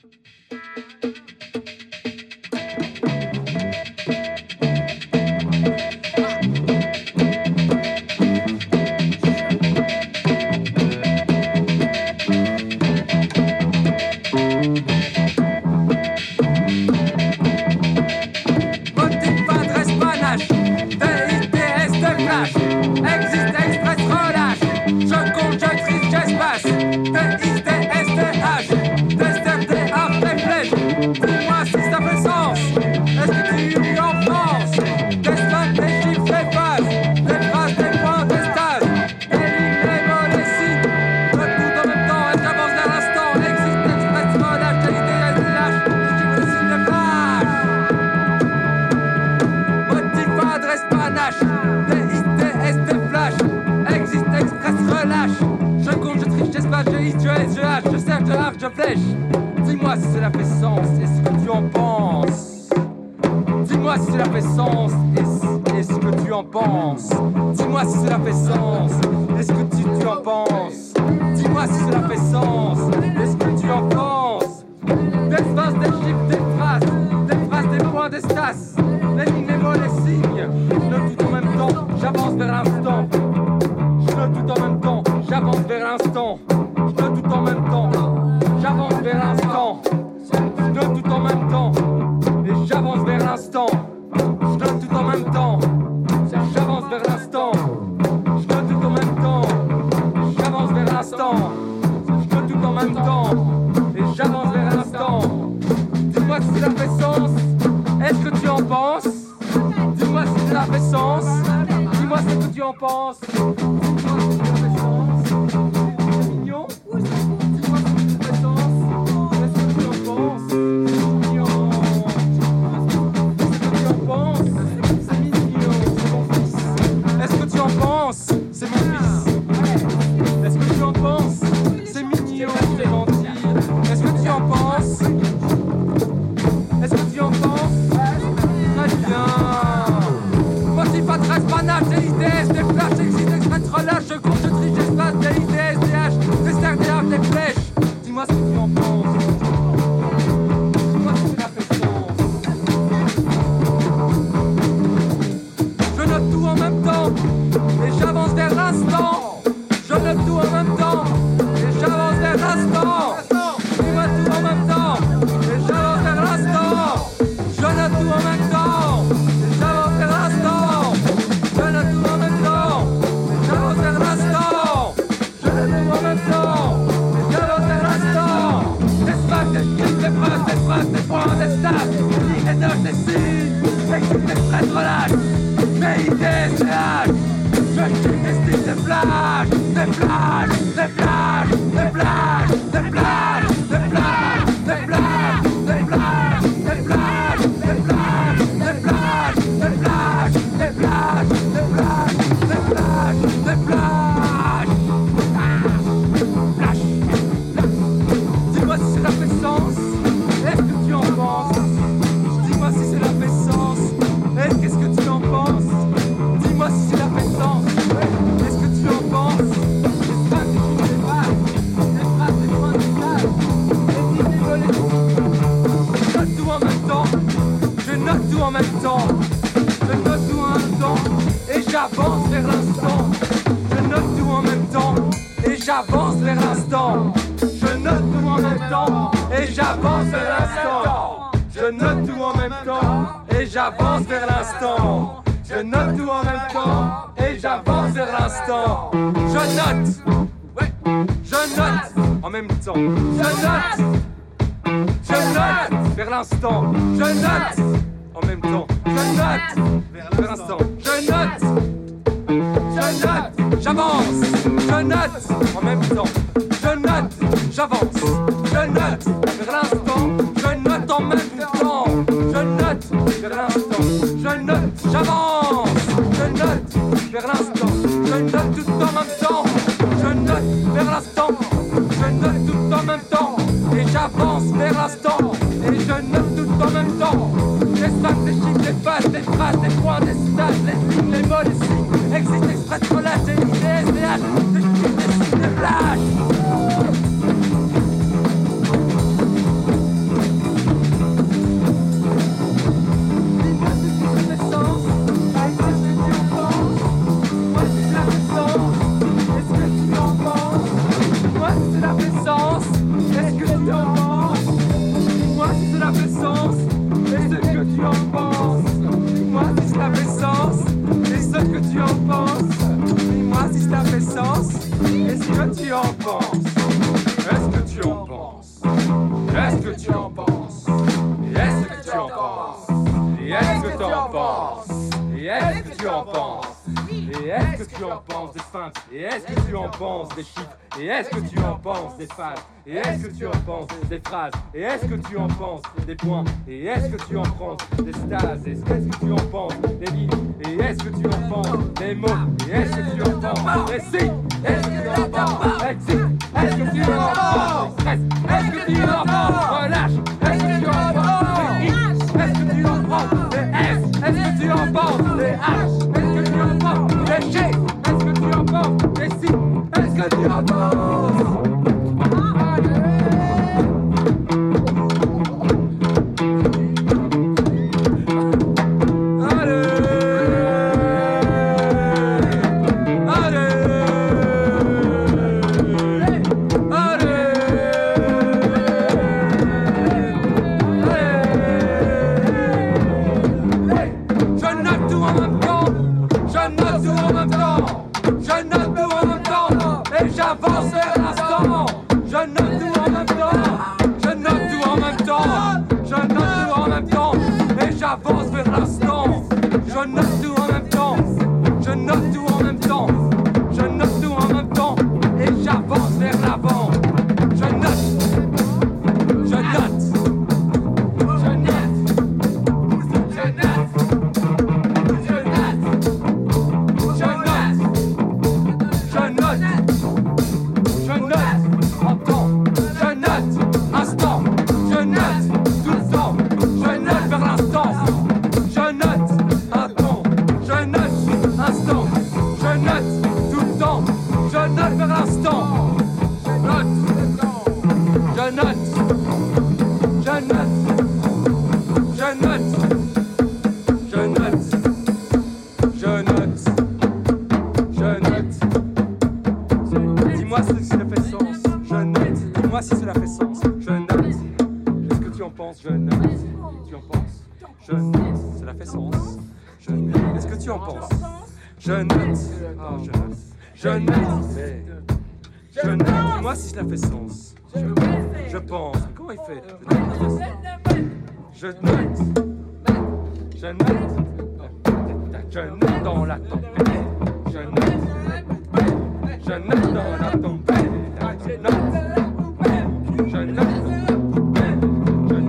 Dis-moi si cela fait sens et ce que tu en penses. Dis-moi si cela fait sens et ce que tu en penses. Dis-moi si cela fait sens et ce que tu en penses. Dis-moi si cela fait sens et ce que tu en penses. Des phrases, des chiffres, des phrases, des points, des stas. Les lignes, les mots, les signes. Je note tout en même temps, j'avance vers l'instant. Je note tout en même temps, j'avance vers l'instant. Je note tout en même temps. J'avance vers l'instant, je donne tout en même temps, et j'avance vers l'instant, je donne tout en même temps, j'avance vers l'instant, je donne tout en même temps, et j'avance vers l'instant, je donne tout en même temps, et j'avance vers l'instant. Dis-moi si cela fait sens, est-ce que tu en penses? Dis-moi si cela fait sens, dis-moi ce que tu en penses. Dis-moi si cela fait sens, c'est mignon. C'est mon fils. Est-ce que tu en penses? C'est mignon, c'est gentil. Est-ce que tu en penses? Est-ce que tu en penses? Très bien. Motif, adresse, panache, DITS, des flashs, existe, express, relâche, je compte, je triche, espace, DITS, DH, des stars, des arcs, des flèches. Dis-moi ce que tu en penses. Dis-moi si cela fait sens. Je note tout en même temps. Et j'avance vers l'instant. Je note tout en même temps. Et j'avance vers l'instant. Dis-moi tout en même temps. Et j'avance vers l'instant. Je note tout en même temps. Et j'avance vers l'instant. Je note tout en même temps. Et j'avance vers l'instant. Je note tout en même temps. Et j'avance vers l'instant. Des facs, des chiffres, des phrases, des points, des stats. Des lignes, des notes, des signes. Des express, relâche. Des idées, des haches. Je estime des flashs, des flashs, des flashs, des flashs, des flashs, des flashs, des flashs, des flashs, des flashs, des flashs, des flashs, des flashs, des flashs, des flashs, des flashs, des flashs. Flash. Dis-moi si cela fait sens. Est-ce que tu en penses? Dis-moi si cela fait sens. Qu'est-ce que tu en penses? Dis-moi si cela fait sens. Est-ce que tu en penses? Les phrases, des phrases, des phrases, des points, des phrases, les lignes, les mots, je note tout en même temps. Je note tout en même temps. Je note tout en même temps. Et j'avance vers l'instant. Je note tout en même temps. Et j'avance vers l'instant. Je note tout en même temps. Et j'avance vers l'instant. Je note tout en même temps. Et j'avance vers l'instant. Je note tout en même temps et j'avance vers l'instant. Je note, ouais, je note en même temps. Je note vers l'instant. Je note en même temps. Je note vers l'instant. Je note, j'avance. Je note en même temps. Je note, j'avance. Je note vers l'instant. Je note en même temps. Je note vers l'instant. Je note, j'avance. Je note vers l'instant. Je note tout en même temps. Je note vers l'instant. Je note tout en même temps. Et j'avance vers l'instant. Et je note tout en même temps. Des stats, des chiffres, des bases, des phrases, des points, des stats, les lignes, les mots, les signes. Existe, express, relâche, des idées, des SDH, des chiffres, des signes, des flashs. Est-ce que tu en penses? Et est-ce que tu en penses? Et est-ce que tu en penses? Et est-ce que tu en penses? Et est-ce que tu en penses des sphinx? Et est-ce que tu en penses des chiffres? Et est-ce que tu en penses des phases? Et est-ce que tu en penses des phrases? Et est-ce que tu en penses des points? Et est-ce que tu en penses des stases? Et est-ce que tu en penses des lignes? Et est-ce que tu en penses des mots? Et est-ce que tu en penses des si? Est-ce que tu en penses des si? Est-ce que tu en penses des stress? Est-ce que tu en penses relâche? Est-ce que tu en penses des i? Est-ce que tu en penses des s? Est-ce que tu en penses des h? Est-ce que tu en penses des g? Est-ce que tu en penses des si? Est-ce que tu en penses? J'avance vers l'instant, je note tout en même temps, je note tout en même temps, je note tout en même temps, et j'avance vers l'instant, je note tout en même temps, je note tout en même temps, je note tout en même temps, et j'avance vers l'avant, je note, je note, je note, je note, je note, je note, je note. Je note en temps, je note instant, je note tout le temps, je note vers l'instant, je note un temps, je note instant, je note tout le temps, je note vers l'instant, je note, je note, je note, je note, je note, je note, je note. Dis-moi si cela fait sens, je note. Dis-moi si cela fait sens, je note. Qu'est-ce que tu en penses, je note. Tu en penses, je note. Cela fait sens, je note. Qu'est-ce que tu en penses, je note. Oh, je note. Je note. Je note. Dis-moi si cela fait sens. Je pense. Comment il fait? Je note. Je note. Je note dans la tempête. Je note. Je note dans la tempête, je note, je note, je note, je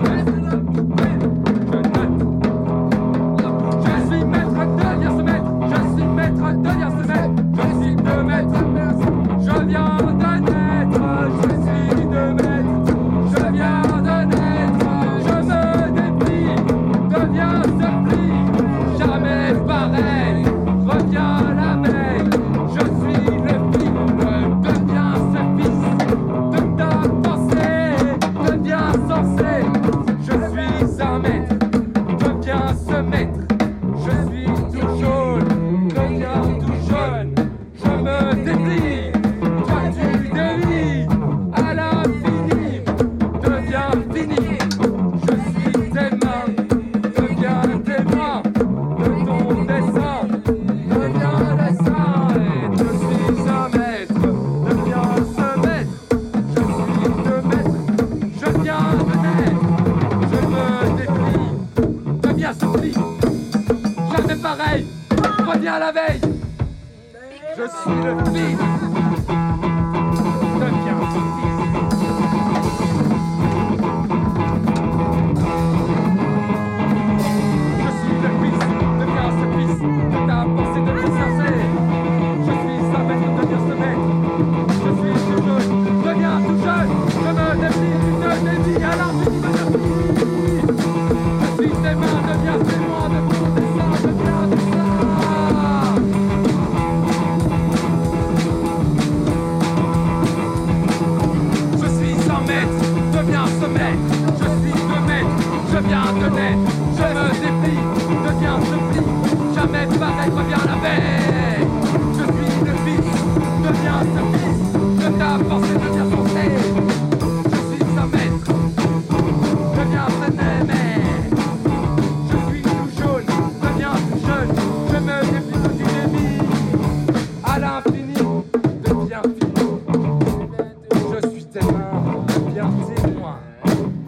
note. Je suis maître de lire ce maître, je suis maître de lire ce maître, je suis de maître, je viens de naître, je suis de maître, je viens de naître, je me déplie, deviens se plie, jamais pareil, reviens la veille, je suis le deviens ce fils de ta pensée, deviens sensé, je suis un maître, deviens ce maître, je suis tout jaune, deviens tout jeune, je me déplie, toi tu délies, à l'infini, deviens fini, je suis tes mains, deviens tes mains, de ton dessin, deviens dessin, et je suis un maître. Jamais pareil, reviens la veille. Je suis le fils, deviens son fils. Je suis le fils, deviens ce fils de ta pensée de insensée. Je suis un maître, deviens ce maître. Je suis tout jeune, deviens tout jeune. Je me déplie, tu te déplies à l'infini, deviens tout fini. Je suis tes mains, deviens tes mains, de ton dessin, deviens tout ça. Je suis un maître, deviens ce maître. Je suis deux maîtres, je viens de naître. Je me déplie, deviens ce pli. Jamais pareil, reviens la veille. Je suis le fils, deviens ce fils. De ta pensée, deviens son sait. Je suis un maître, deviens ce aimé. Je suis tout jaune, deviens tout jeune. Je me déplie que tu démis. À l'infini, deviens fini. Je suis tes mains, deviens témoin.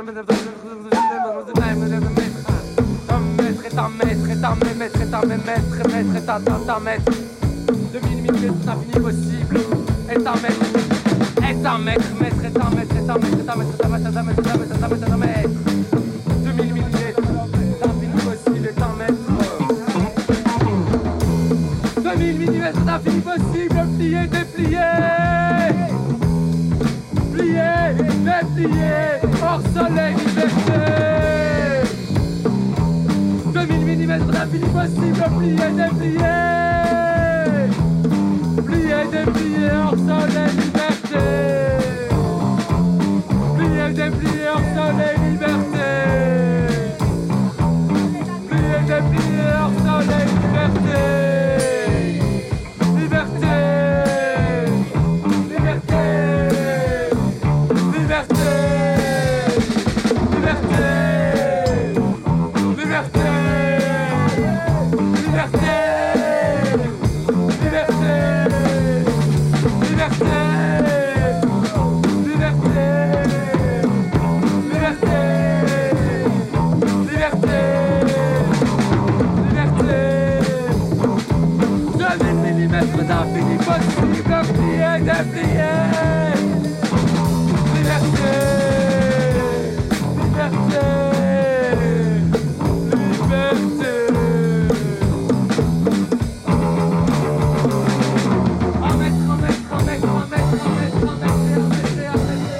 maître. 2000 millimètres d'infini possible. Est un maître. Est un maître, maître, est un maître, est un maître, est un maître, est un maître, est un maître, est un maître, est un maître, est un maître. 2000 millimètres d'infini possible est un maître. 2000 millimètres d'infini possible, plié, déplié. Plié, déplié, hors soleil, liberté. 2000 millimètres d'infini possible, plié, déplié. Plié, déplié, hors soleil, liberté. Plié, déplié, hors soleil, liberté. Plié, déplié, hors soleil, liberté. Liberté. Liberté. Liberté. Liberté. Liberté. Liberté. D'infini possible, plié, déplié. Liberté, liberté, liberté. Un mètre, un mètre, un mètre, un mètre, un mètre, un mètre, un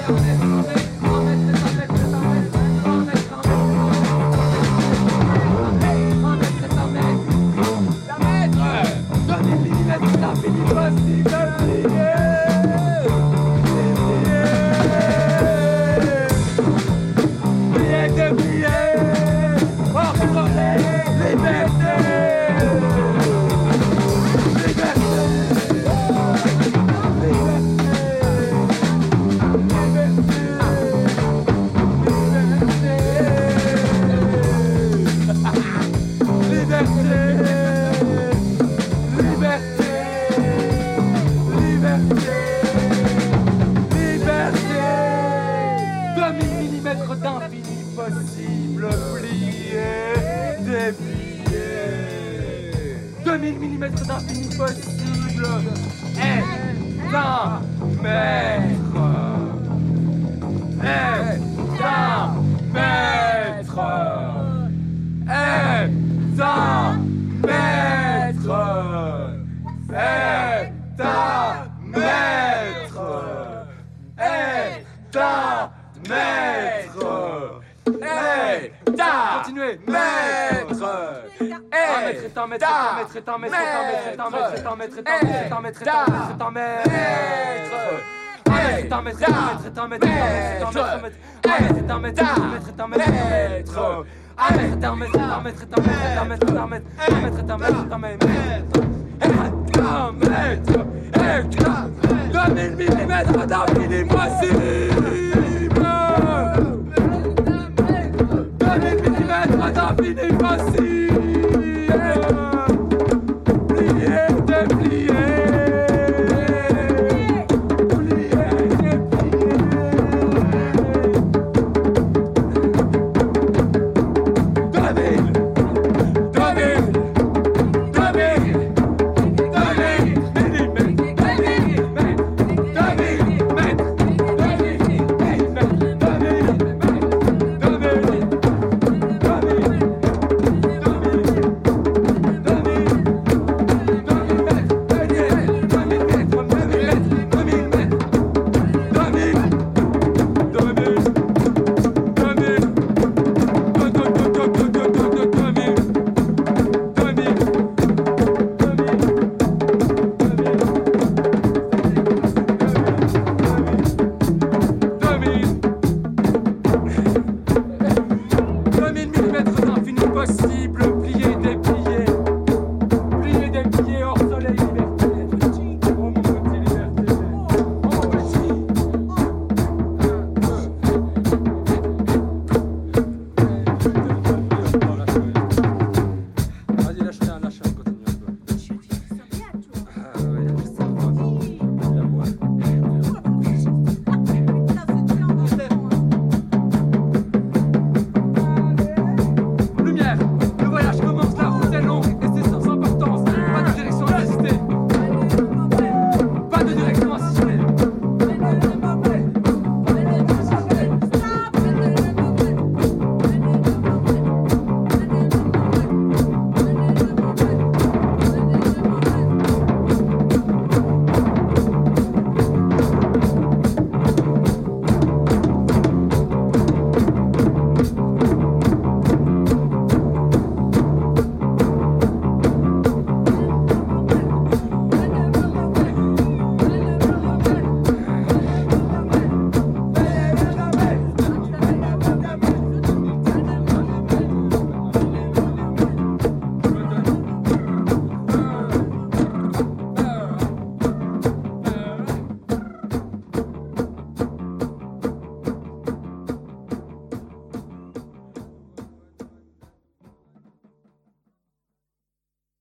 possible, plié, déplié. 2000 millimètres d'infini possible est un maître. Est un maître. Est un maître. Est un maître. Est un maître. Continuez. Maître. Un maître est un maître, un maître est un maître, un maître est un maître, est un maître, est un maître, est un maître, est un maître, est un maître, est un maître, est un maître, est un maître, est un maître, est un maître, est un maître, est un maître. Un mètre est un mètre, un mètre est un mètre, un mètre est un mètre, un mètre est un mètre, un mètre est un mètre, 2000 millimètres d'infinimoissime. 2000 millimètres d'infinimoissime.